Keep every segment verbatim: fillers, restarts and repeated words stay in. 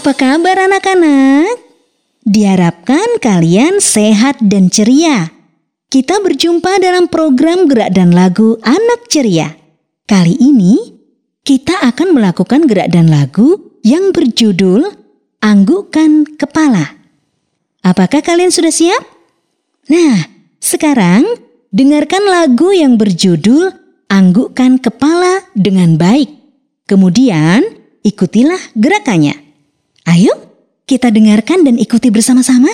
Apa kabar anak-anak? Diharapkan kalian sehat dan ceria. Kita berjumpa dalam program Gerak dan Lagu Anak Ceria. Kali ini kita akan melakukan gerak dan lagu yang berjudul Anggukkan Kepala. Apakah kalian sudah siap? Nah, sekarang dengarkan lagu yang berjudul Anggukkan Kepala dengan baik. Kemudian ikutilah gerakannya. Ayo, kita dengarkan dan ikuti bersama-sama.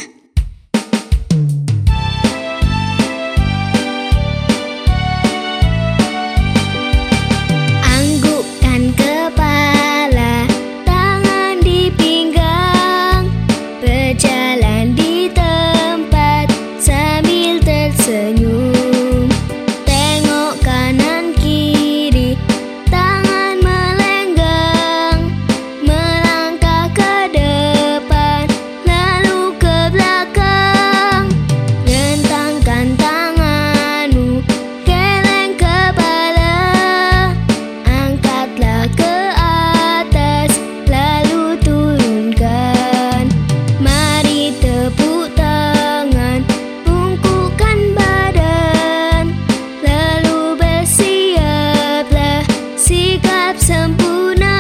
Anggukkan kepala, tangan di pinggang, berjalan di tempat sambil tersenyum. Tengok kanan kiri, tangan melenggang, melangkah ke depan, lalu ke belakang. Rentangkan tanganmu, geleng kepala, angkatlah ke atas, lalu turunkan. Mari tepuk tangan, bungkukkan badan, lalu bersiaplah sikap sempurna.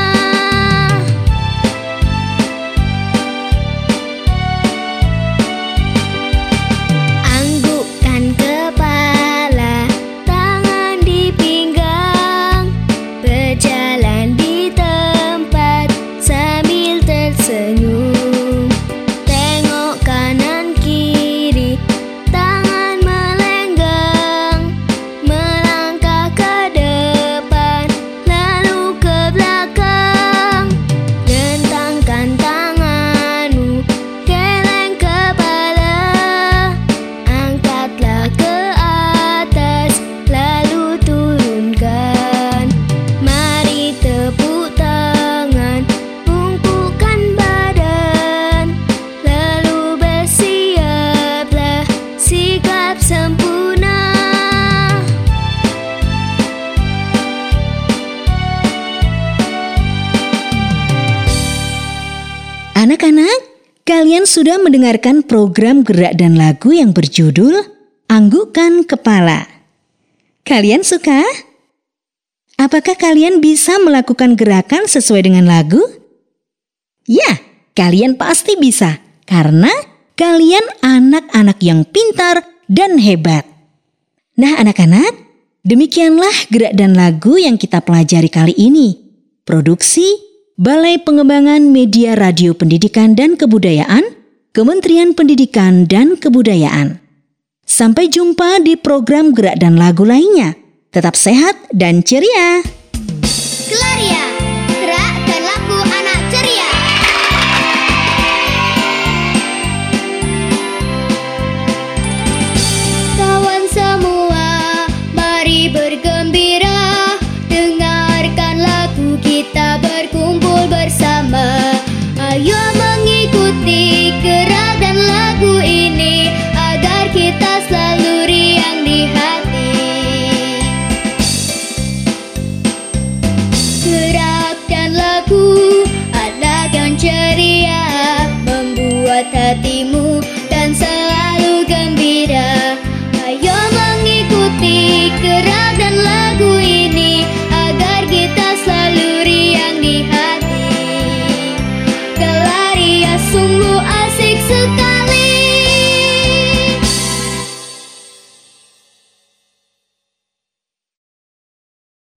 Anggukkan kepala, tangan di pinggang, berjalan di tempat sambil tersenyum. Tengok kanan kiri, tangan melenggang, melangkah ke depan, lalu ke belakang. Rentangkan tanganmu, geleng kepala, angkatlah ke atas, lalu turunkan. Mari tepuk tangan, bungkukkan badan, lalu bersiaplah sikap sempurna. Anak-anak, kalian sudah mendengarkan program gerak dan lagu yang berjudul Anggukkan Kepala. Kalian suka? Apakah kalian bisa melakukan gerakan sesuai dengan lagu? Ya, kalian pasti bisa, karena kalian anak-anak yang pintar dan hebat. Nah anak-anak, demikianlah gerak dan lagu yang kita pelajari kali ini. Produksi Balai Pengembangan Media Radio Pendidikan dan Kebudayaan, Kementerian Pendidikan dan Kebudayaan. Sampai jumpa di program gerak dan lagu lainnya. Tetap sehat dan ceria. Claria!